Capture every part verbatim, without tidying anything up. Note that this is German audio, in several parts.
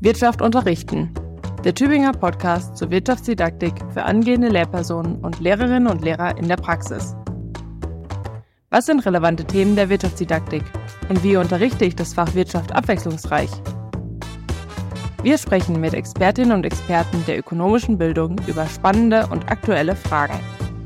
Wirtschaft unterrichten. Der Tübinger Podcast zur Wirtschaftsdidaktik für angehende Lehrpersonen und Lehrerinnen und Lehrer in der Praxis. Was sind relevante Themen der Wirtschaftsdidaktik und wie unterrichte ich das Fach Wirtschaft abwechslungsreich? Wir sprechen mit Expertinnen und Experten der ökonomischen Bildung über spannende und aktuelle Fragen.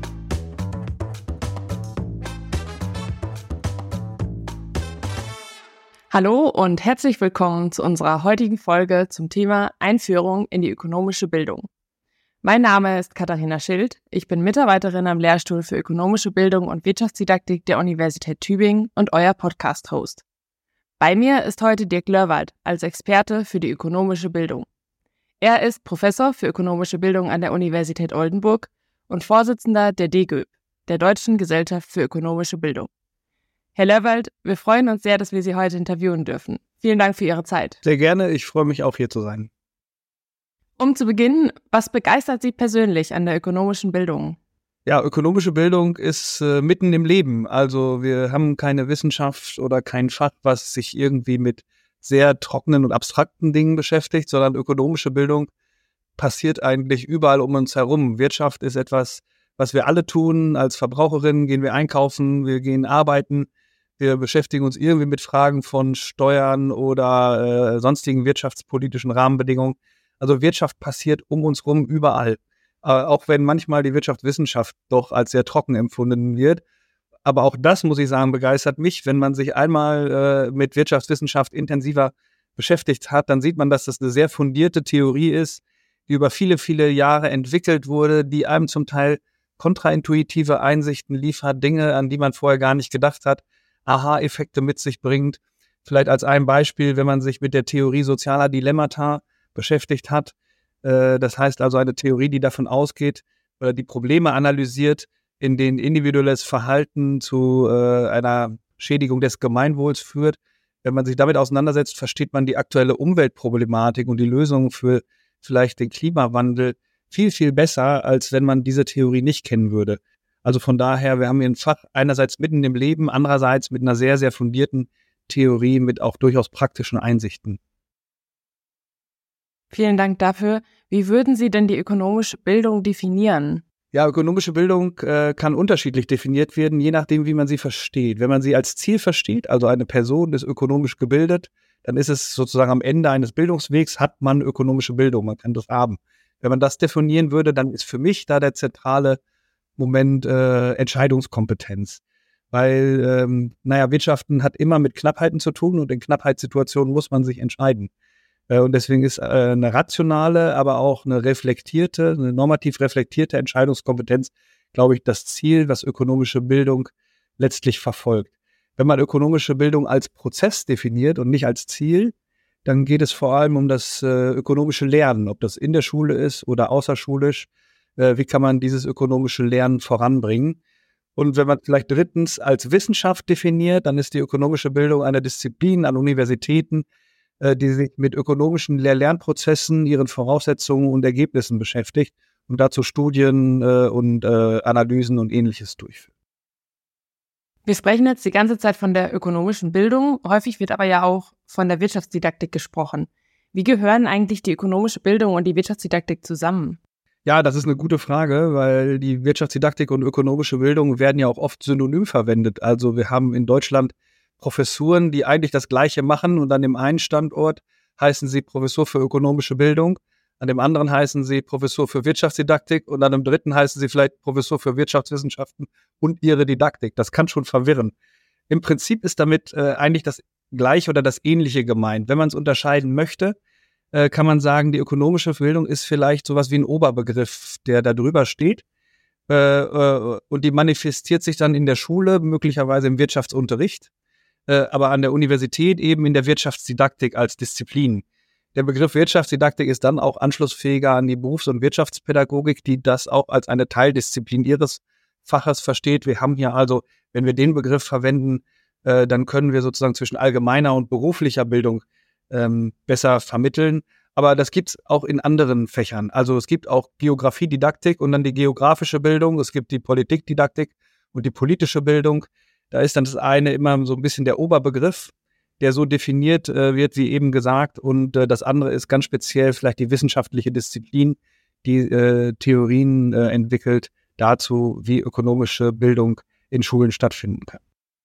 Hallo und herzlich willkommen zu unserer heutigen Folge zum Thema Einführung in die ökonomische Bildung. Mein Name ist Katharina Schild, ich bin Mitarbeiterin am Lehrstuhl für ökonomische Bildung und Wirtschaftsdidaktik der Universität Tübingen und euer Podcast-Host. Bei mir ist heute Dirk Lörwald als Experte für die ökonomische Bildung. Er ist Professor für ökonomische Bildung an der Universität Oldenburg und Vorsitzender der D G Ö B, der Deutschen Gesellschaft für ökonomische Bildung. Herr Lörwald, wir freuen uns sehr, dass wir Sie heute interviewen dürfen. Vielen Dank für Ihre Zeit. Sehr gerne, ich freue mich auch hier zu sein. Um zu beginnen, was begeistert Sie persönlich an der ökonomischen Bildung? Ja, ökonomische Bildung ist äh, mitten im Leben. Also wir haben keine Wissenschaft oder kein Fach, was sich irgendwie mit sehr trockenen und abstrakten Dingen beschäftigt, sondern ökonomische Bildung passiert eigentlich überall um uns herum. Wirtschaft ist etwas, was wir alle tun. Als Verbraucherinnen gehen wir einkaufen, wir gehen arbeiten. Wir beschäftigen uns irgendwie mit Fragen von Steuern oder äh, sonstigen wirtschaftspolitischen Rahmenbedingungen. Also Wirtschaft passiert um uns rum überall. Äh, auch wenn manchmal die Wirtschaftswissenschaft doch als sehr trocken empfunden wird. Aber auch das, muss ich sagen, begeistert mich. Wenn man sich einmal äh, mit Wirtschaftswissenschaft intensiver beschäftigt hat, dann sieht man, dass das eine sehr fundierte Theorie ist, die über viele, viele Jahre entwickelt wurde, die einem zum Teil kontraintuitive Einsichten liefert, Dinge, an die man vorher gar nicht gedacht hat, Aha-Effekte mit sich bringt. Vielleicht als ein Beispiel, wenn man sich mit der Theorie sozialer Dilemmata beschäftigt hat. Äh, das heißt also eine Theorie, die davon ausgeht oder die Probleme analysiert, in denen individuelles Verhalten zu äh, einer Schädigung des Gemeinwohls führt. Wenn man sich damit auseinandersetzt, versteht man die aktuelle Umweltproblematik und die Lösungen für vielleicht den Klimawandel viel, viel besser, als wenn man diese Theorie nicht kennen würde. Also von daher, wir haben hier ein Fach einerseits mitten im Leben, andererseits mit einer sehr, sehr fundierten Theorie, mit auch durchaus praktischen Einsichten. Vielen Dank dafür. Wie würden Sie denn die ökonomische Bildung definieren? Ja, ökonomische Bildung äh, kann unterschiedlich definiert werden, je nachdem, wie man sie versteht. Wenn man sie als Ziel versteht, also eine Person ist ökonomisch gebildet, dann ist es sozusagen am Ende eines Bildungswegs, hat man ökonomische Bildung, man kann das haben. Wenn man das definieren würde, dann ist für mich da der zentrale Moment äh, Entscheidungskompetenz. Weil, ähm, naja, Wirtschaften hat immer mit Knappheiten zu tun und in Knappheitssituationen muss man sich entscheiden. Äh, und deswegen ist äh, eine rationale, aber auch eine reflektierte, eine normativ reflektierte Entscheidungskompetenz, glaube ich, das Ziel, was ökonomische Bildung letztlich verfolgt. Wenn man ökonomische Bildung als Prozess definiert und nicht als Ziel, dann geht es vor allem um das äh, ökonomische Lernen, ob das in der Schule ist oder außerschulisch. Wie kann man dieses ökonomische Lernen voranbringen? Und wenn man vielleicht drittens als Wissenschaft definiert, dann ist die ökonomische Bildung eine Disziplin an Universitäten, die sich mit ökonomischen Lehr-Lernprozessen, ihren Voraussetzungen und Ergebnissen beschäftigt und dazu Studien und Analysen und Ähnliches durchführt. Wir sprechen jetzt die ganze Zeit von der ökonomischen Bildung, häufig wird aber ja auch von der Wirtschaftsdidaktik gesprochen. Wie gehören eigentlich die ökonomische Bildung und die Wirtschaftsdidaktik zusammen? Ja, das ist eine gute Frage, weil die Wirtschaftsdidaktik und ökonomische Bildung werden ja auch oft synonym verwendet. Also wir haben in Deutschland Professuren, die eigentlich das Gleiche machen und an dem einen Standort heißen sie Professor für ökonomische Bildung, an dem anderen heißen sie Professor für Wirtschaftsdidaktik und an dem dritten heißen sie vielleicht Professor für Wirtschaftswissenschaften und ihre Didaktik. Das kann schon verwirren. Im Prinzip ist damit äh, eigentlich das Gleiche oder das Ähnliche gemeint. Wenn man es unterscheiden möchte, kann man sagen, die ökonomische Bildung ist vielleicht sowas wie ein Oberbegriff, der da drüber steht. Äh, äh, und die manifestiert sich dann in der Schule, möglicherweise im Wirtschaftsunterricht, äh, aber an der Universität eben in der Wirtschaftsdidaktik als Disziplin. Der Begriff Wirtschaftsdidaktik ist dann auch anschlussfähiger an die Berufs- und Wirtschaftspädagogik, die das auch als eine Teildisziplin ihres Faches versteht. Wir haben hier also, wenn wir den Begriff verwenden, äh, dann können wir sozusagen zwischen allgemeiner und beruflicher Bildung Ähm, besser vermitteln. Aber das gibt's auch in anderen Fächern. Also es gibt auch Geografiedidaktik und dann die geografische Bildung. Es gibt die Politikdidaktik und die politische Bildung. Da ist dann das eine immer so ein bisschen der Oberbegriff. der so definiert äh, wird, wie eben gesagt. Und äh, das andere ist ganz speziell vielleicht die wissenschaftliche Disziplin, die äh, Theorien äh, entwickelt dazu, wie ökonomische Bildung in Schulen stattfinden kann.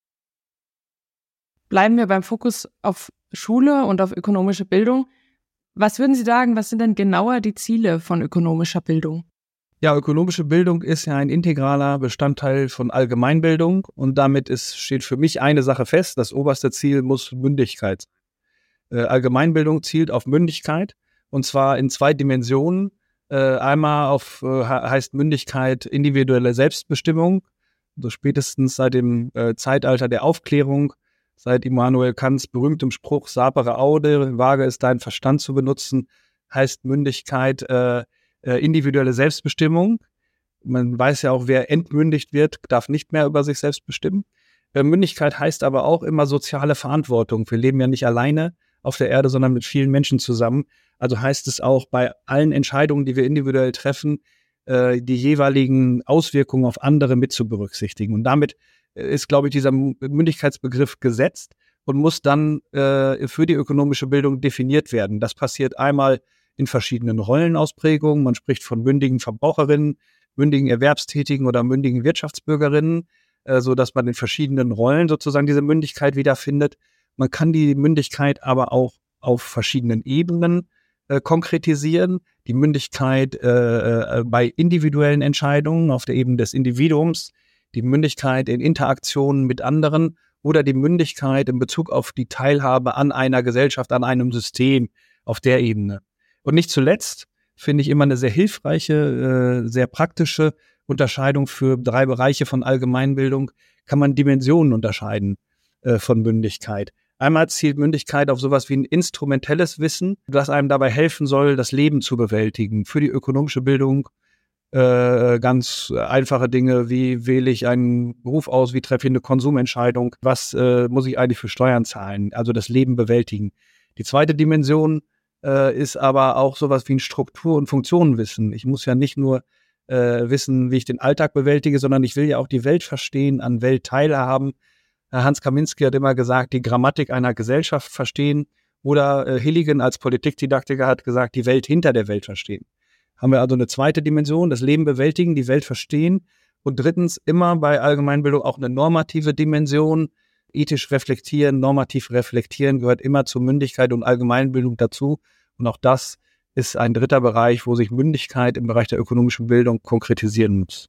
Bleiben wir beim Fokus auf Schule und auf ökonomische Bildung. Was würden Sie sagen, was sind denn genauer die Ziele von ökonomischer Bildung? Ja, ökonomische Bildung ist ja ein integraler Bestandteil von Allgemeinbildung und damit ist, steht für mich eine Sache fest, das oberste Ziel muss Mündigkeit sein. Äh, Allgemeinbildung zielt auf Mündigkeit und zwar in zwei Dimensionen. Äh, einmal auf, äh, heißt Mündigkeit individuelle Selbstbestimmung, so spätestens seit dem äh, Zeitalter der Aufklärung, seit Immanuel Kants berühmtem Spruch Sapere aude, wage es deinen Verstand zu benutzen, heißt Mündigkeit äh, äh, individuelle Selbstbestimmung. Man weiß ja auch, wer entmündigt wird, darf nicht mehr über sich selbst bestimmen. Äh, Mündigkeit heißt aber auch immer soziale Verantwortung. Wir leben ja nicht alleine auf der Erde, sondern mit vielen Menschen zusammen. Also heißt es auch bei allen Entscheidungen, die wir individuell treffen, äh, die jeweiligen Auswirkungen auf andere mit zu berücksichtigen. Und damit ist, glaube ich, dieser Mündigkeitsbegriff gesetzt und muss dann äh, für die ökonomische Bildung definiert werden. Das passiert einmal in verschiedenen Rollenausprägungen. Man spricht von mündigen Verbraucherinnen, mündigen Erwerbstätigen oder mündigen Wirtschaftsbürgerinnen, äh, so dass man in verschiedenen Rollen sozusagen diese Mündigkeit wiederfindet. Man kann die Mündigkeit aber auch auf verschiedenen Ebenen äh, konkretisieren. Die Mündigkeit äh, äh, bei individuellen Entscheidungen auf der Ebene des Individuums, die Mündigkeit in Interaktionen mit anderen oder die Mündigkeit in Bezug auf die Teilhabe an einer Gesellschaft, an einem System auf der Ebene. Und nicht zuletzt finde ich immer eine sehr hilfreiche, äh, sehr praktische Unterscheidung für drei Bereiche von Allgemeinbildung, kann man Dimensionen unterscheiden äh, von Mündigkeit. Einmal zielt Mündigkeit auf sowas wie ein instrumentelles Wissen, das einem dabei helfen soll, das Leben zu bewältigen. Für die ökonomische Bildung Äh, ganz einfache Dinge, wie wähle ich einen Beruf aus, wie treffe ich eine Konsumentscheidung, was äh, muss ich eigentlich für Steuern zahlen, also das Leben bewältigen. Die zweite Dimension äh, ist aber auch sowas wie ein Struktur- und Funktionenwissen. Ich muss ja nicht nur äh, wissen, wie ich den Alltag bewältige, sondern ich will ja auch die Welt verstehen, an Welt teilhaben. Hans Kaminski hat immer gesagt, die Grammatik einer Gesellschaft verstehen oder äh, Hilligen als Politikdidaktiker hat gesagt, die Welt hinter der Welt verstehen. Haben wir also eine zweite Dimension, das Leben bewältigen, die Welt verstehen. Und drittens immer bei Allgemeinbildung auch eine normative Dimension. Ethisch reflektieren, normativ reflektieren gehört immer zur Mündigkeit und Allgemeinbildung dazu. Und auch das ist ein dritter Bereich, wo sich Mündigkeit im Bereich der ökonomischen Bildung konkretisieren muss.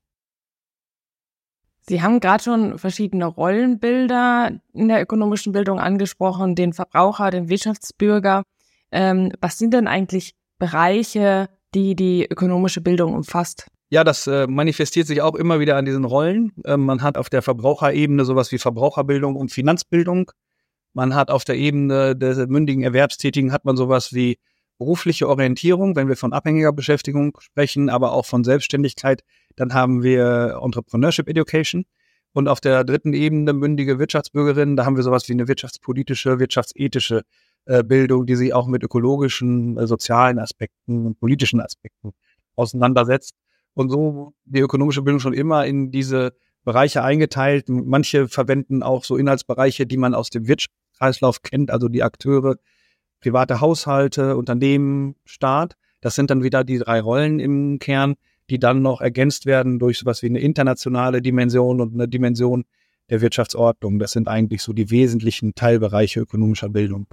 Sie haben gerade schon verschiedene Rollenbilder in der ökonomischen Bildung angesprochen, den Verbraucher, den Wirtschaftsbürger. Ähm, was sind denn eigentlich Bereiche, die die ökonomische Bildung umfasst? Ja, das äh, manifestiert sich auch immer wieder an diesen Rollen. Ähm, man hat auf der Verbraucherebene sowas wie Verbraucherbildung und Finanzbildung. Man hat auf der Ebene der mündigen Erwerbstätigen hat man sowas wie berufliche Orientierung, wenn wir von abhängiger Beschäftigung sprechen, aber auch von Selbstständigkeit. Dann haben wir Entrepreneurship Education. Und auf der dritten Ebene mündige Wirtschaftsbürgerinnen, da haben wir sowas wie eine wirtschaftspolitische, wirtschaftsethische Bildung, die sich auch mit ökologischen, äh, sozialen Aspekten und politischen Aspekten auseinandersetzt. Und so die ökonomische Bildung schon immer in diese Bereiche eingeteilt. Manche verwenden auch so Inhaltsbereiche, die man aus dem Wirtschaftskreislauf kennt, also die Akteure, private Haushalte, Unternehmen, Staat. Das sind dann wieder die drei Rollen im Kern, die dann noch ergänzt werden durch sowas wie eine internationale Dimension und eine Dimension der Wirtschaftsordnung. Das sind eigentlich so die wesentlichen Teilbereiche ökonomischer Bildung.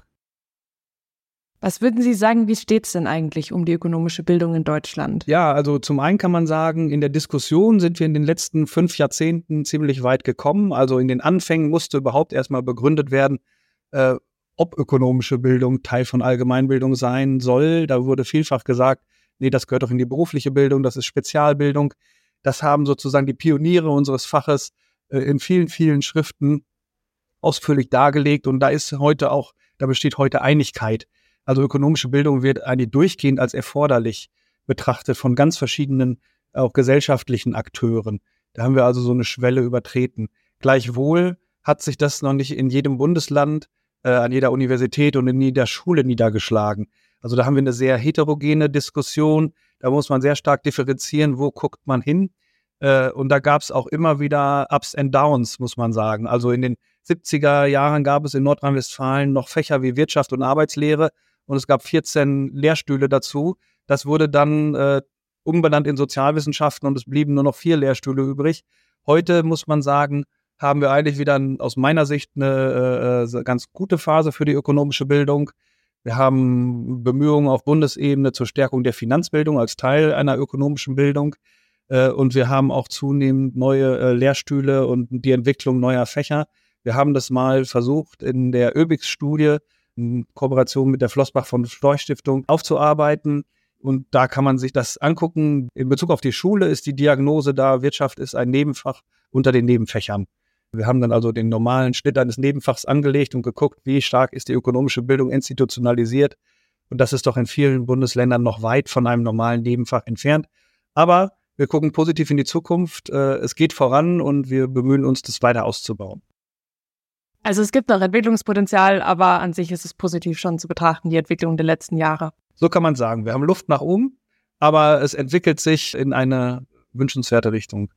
Was würden Sie sagen, wie steht es denn eigentlich um die ökonomische Bildung in Deutschland? Ja, also zum einen kann man sagen, in der Diskussion sind wir in den letzten fünf Jahrzehnten ziemlich weit gekommen. Also in den Anfängen musste überhaupt erstmal begründet werden, äh, ob ökonomische Bildung Teil von Allgemeinbildung sein soll. Da wurde vielfach gesagt, nee, das gehört doch in die berufliche Bildung, das ist Spezialbildung. Das haben sozusagen die Pioniere unseres Faches äh, in vielen, vielen Schriften ausführlich dargelegt. Und da ist heute auch, da besteht heute Einigkeit. Also ökonomische Bildung wird eigentlich durchgehend als erforderlich betrachtet von ganz verschiedenen, auch gesellschaftlichen Akteuren. Da haben wir also so eine Schwelle übertreten. Gleichwohl hat sich das noch nicht in jedem Bundesland, äh, an jeder Universität und in jeder Schule niedergeschlagen. Also da haben wir eine sehr heterogene Diskussion. Da muss man sehr stark differenzieren, wo guckt man hin. Äh, und da gab es auch immer wieder Ups and Downs, muss man sagen. Also in den siebziger Jahren gab es in Nordrhein-Westfalen noch Fächer wie Wirtschaft und Arbeitslehre und es gab vierzehn Lehrstühle dazu. Das wurde dann äh, umbenannt in Sozialwissenschaften und es blieben nur noch vier Lehrstühle übrig. Heute muss man sagen, haben wir eigentlich wieder aus meiner Sicht eine äh, ganz gute Phase für die ökonomische Bildung. Wir haben Bemühungen auf Bundesebene zur Stärkung der Finanzbildung als Teil einer ökonomischen Bildung. Äh, und wir haben auch zunehmend neue äh, Lehrstühle und die Entwicklung neuer Fächer. Wir haben das mal versucht, in der ÖBIX-Studie in Kooperation mit der Flossbach von Storch Stiftung aufzuarbeiten. Und da kann man sich das angucken. In Bezug auf die Schule ist die Diagnose da, Wirtschaft ist ein Nebenfach unter den Nebenfächern. Wir haben dann also den normalen Schnitt eines Nebenfachs angelegt und geguckt, wie stark ist die ökonomische Bildung institutionalisiert. Und das ist doch in vielen Bundesländern noch weit von einem normalen Nebenfach entfernt. Aber wir gucken positiv in die Zukunft. Es geht voran und wir bemühen uns, das weiter auszubauen. Also es gibt noch Entwicklungspotenzial, aber an sich ist es positiv schon zu betrachten, die Entwicklung der letzten Jahre. So kann man sagen. Wir haben Luft nach oben, aber es entwickelt sich in eine wünschenswerte Richtung.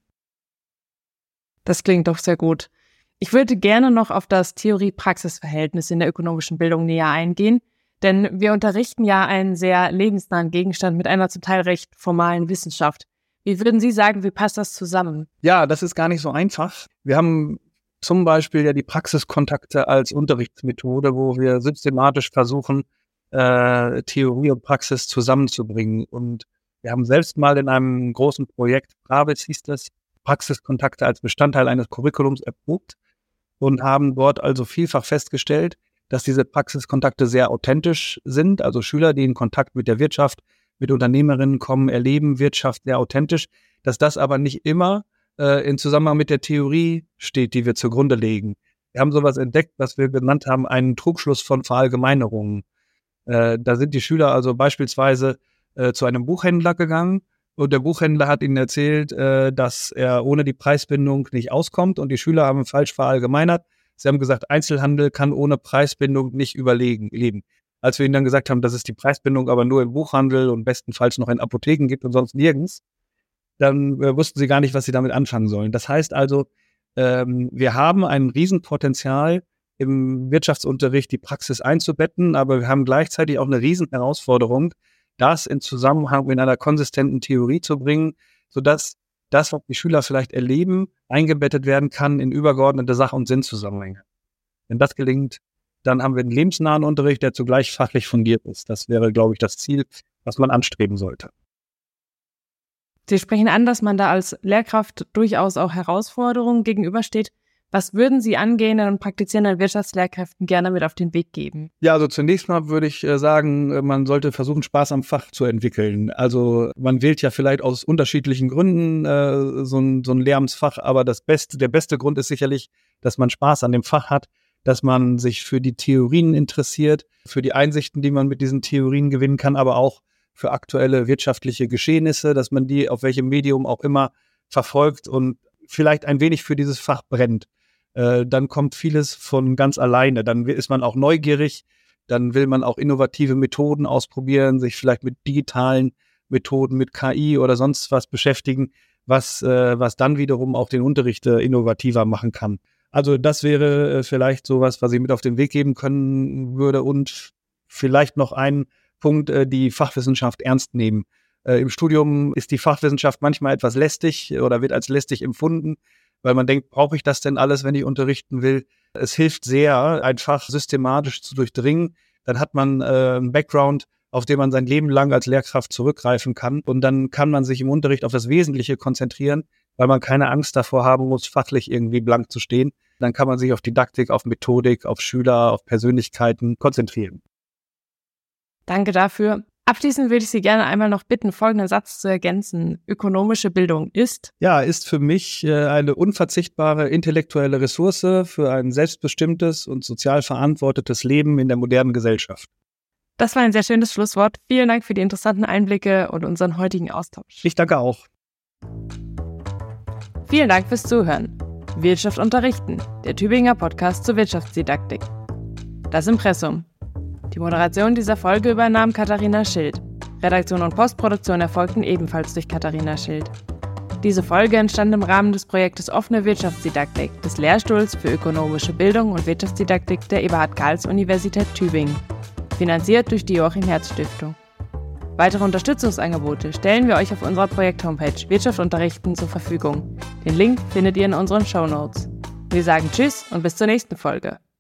Das klingt doch sehr gut. Ich würde gerne noch auf das Theorie-Praxis-Verhältnis in der ökonomischen Bildung näher eingehen, denn wir unterrichten ja einen sehr lebensnahen Gegenstand mit einer zum Teil recht formalen Wissenschaft. Wie würden Sie sagen, wie passt das zusammen? Ja, das ist gar nicht so einfach. Wir haben zum Beispiel ja die Praxiskontakte als Unterrichtsmethode, wo wir systematisch versuchen, äh, Theorie und Praxis zusammenzubringen. Und wir haben selbst mal in einem großen Projekt, Pravitz hieß das, Praxiskontakte als Bestandteil eines Curriculums erprobt und haben dort also vielfach festgestellt, dass diese Praxiskontakte sehr authentisch sind. Also Schüler, die in Kontakt mit der Wirtschaft, mit Unternehmerinnen kommen, erleben Wirtschaft sehr authentisch, dass das aber nicht immer äh, in Zusammenhang mit der Theorie steht, die wir zugrunde legen. Wir haben sowas entdeckt, was wir genannt haben, einen Trugschluss von Verallgemeinerungen. Äh, da sind die Schüler also beispielsweise äh, zu einem Buchhändler gegangen und der Buchhändler hat ihnen erzählt, äh, dass er ohne die Preisbindung nicht auskommt und die Schüler haben falsch verallgemeinert. Sie haben gesagt, Einzelhandel kann ohne Preisbindung nicht überleben. Als wir ihnen dann gesagt haben, dass es die Preisbindung aber nur im Buchhandel und bestenfalls noch in Apotheken gibt und sonst nirgends, dann äh, wussten sie gar nicht, was sie damit anfangen sollen. Das heißt also, ähm, wir haben ein Riesenpotenzial im Wirtschaftsunterricht, die Praxis einzubetten, aber wir haben gleichzeitig auch eine Riesenherausforderung, das in Zusammenhang mit einer konsistenten Theorie zu bringen, sodass das, was die Schüler vielleicht erleben, eingebettet werden kann in übergeordnete Sach- und Sinnzusammenhänge. Wenn das gelingt, dann haben wir einen lebensnahen Unterricht, der zugleich fachlich fundiert ist. Das wäre, glaube ich, das Ziel, was man anstreben sollte. Sie sprechen an, dass man da als Lehrkraft durchaus auch Herausforderungen gegenübersteht. Was würden Sie angehenden und praktizierenden Wirtschaftslehrkräften gerne mit auf den Weg geben? Ja, also zunächst mal würde ich äh, sagen, man sollte versuchen, Spaß am Fach zu entwickeln. Also man wählt ja vielleicht aus unterschiedlichen Gründen äh, so ein, so ein Lehramtsfach, aber das beste, der beste Grund ist sicherlich, dass man Spaß an dem Fach hat, dass man sich für die Theorien interessiert, für die Einsichten, die man mit diesen Theorien gewinnen kann, aber auch für aktuelle wirtschaftliche Geschehnisse, dass man die auf welchem Medium auch immer verfolgt und vielleicht ein wenig für dieses Fach brennt. Äh, dann kommt vieles von ganz alleine. Dann ist man auch neugierig, dann will man auch innovative Methoden ausprobieren, sich vielleicht mit digitalen Methoden, mit K I oder sonst was beschäftigen, was, äh, was dann wiederum auch den Unterricht äh, innovativer machen kann. Also das wäre äh, vielleicht sowas, was ich mit auf den Weg geben können würde und vielleicht noch ein Punkt, äh, die Fachwissenschaft ernst nehmen. Äh, im Studium ist die Fachwissenschaft manchmal etwas lästig oder wird als lästig empfunden, weil man denkt, brauche ich das denn alles, wenn ich unterrichten will? Es hilft sehr, ein Fach systematisch zu durchdringen. Dann hat man äh, einen Background, auf den man sein Leben lang als Lehrkraft zurückgreifen kann. Und dann kann man sich im Unterricht auf das Wesentliche konzentrieren, weil man keine Angst davor haben muss, fachlich irgendwie blank zu stehen. Dann kann man sich auf Didaktik, auf Methodik, auf Schüler, auf Persönlichkeiten konzentrieren. Danke dafür. Abschließend würde ich Sie gerne einmal noch bitten, folgenden Satz zu ergänzen. Ökonomische Bildung ist? Ja, ist für mich äh, eine unverzichtbare intellektuelle Ressource für ein selbstbestimmtes und sozial verantwortetes Leben in der modernen Gesellschaft. Das war ein sehr schönes Schlusswort. Vielen Dank für die interessanten Einblicke und unseren heutigen Austausch. Ich danke auch. Vielen Dank fürs Zuhören. Wirtschaft unterrichten, der Tübinger Podcast zur Wirtschaftsdidaktik. Das Impressum. Die Moderation dieser Folge übernahm Katharina Schild. Redaktion und Postproduktion erfolgten ebenfalls durch Katharina Schild. Diese Folge entstand im Rahmen des Projektes Offene Wirtschaftsdidaktik des Lehrstuhls für ökonomische Bildung und Wirtschaftsdidaktik der Eberhard-Karls-Universität Tübingen, finanziert durch die Joachim-Herz-Stiftung. Weitere Unterstützungsangebote stellen wir euch auf unserer Projekt-Homepage Wirtschaft unterrichten zur Verfügung. Den Link findet ihr in unseren Shownotes. Wir sagen Tschüss und bis zur nächsten Folge.